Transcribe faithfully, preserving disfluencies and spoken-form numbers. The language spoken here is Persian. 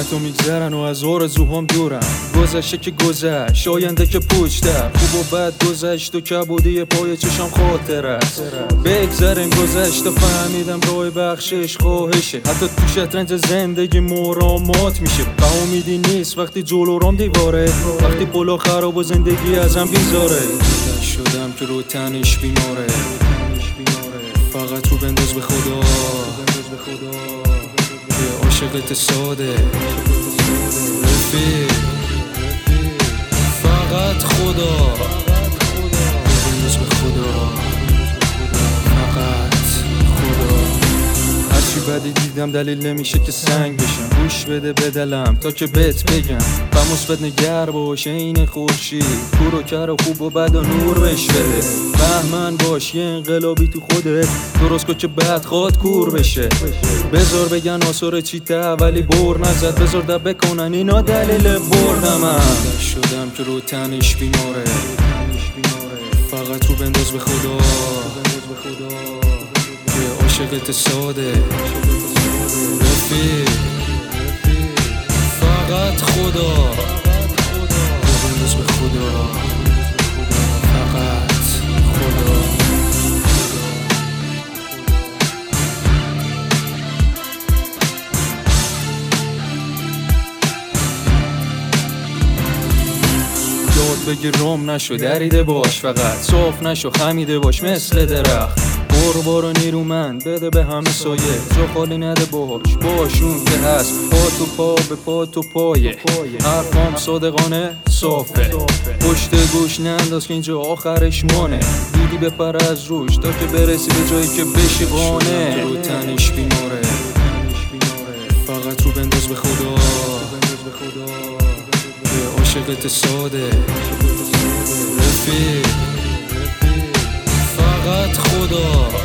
ساعتو میگذرن و از آرزوهام دورم. گذشته که گذشت، آینده که پشتم. خوب و بد گذشت و کبودی پای چشم خاطر است. بگذریم گذشت و فهمیدم راه بخشش خواهشه. حتی تو شطرنج زندگی مرامات میشه. به امیدی نیست وقتی جلو رام دیواره، وقتی پلو خراب و زندگی ازم بیزاره. شدم که رو تنش بیماره، فقط رو بنداز به خدا که عاشقت ساده. رفیق فقط خدا، بنداز به خدا، فقط خدا. هرچی بدی دیدم دلیل نمیشه که سنگ بشم. گوش بده به دلم تا که بهت بگم، و مثبت نگر باش این خورشید. کور و کر و خوب و بد و نور بش بده. بهمن باش یه انقلابی تو خودت، درست کن که بد خواد کور بشه. بذار بگن آثار چیته ولی بر نزد، بذار دب بکنن اینا دلیل بردمم. شدم که رو تنش بیماره، فقط رو بنداز به خدا که عاشقت ساده. رفیق فقط خدا، بنداز به خدا، فقط خدا. یاد بگیر رام نشو دریده باش، فقط صاف نشو خمیده باش مثل درخت. برو برو نیرومند بده به همه سایه، جا خالی نده باش باشون که هست. پا تو پا به پا تو پایه، حرفام صادقانه صافه. پشت گوش ننداز که اینجا آخرش مانه. دیدی بپر از روش تا که برسی به جایی که بشی قانه. رو تنش بیماره، فقط رو بنداز به خدا که عاشقت ساده. رفیق فقط خدا.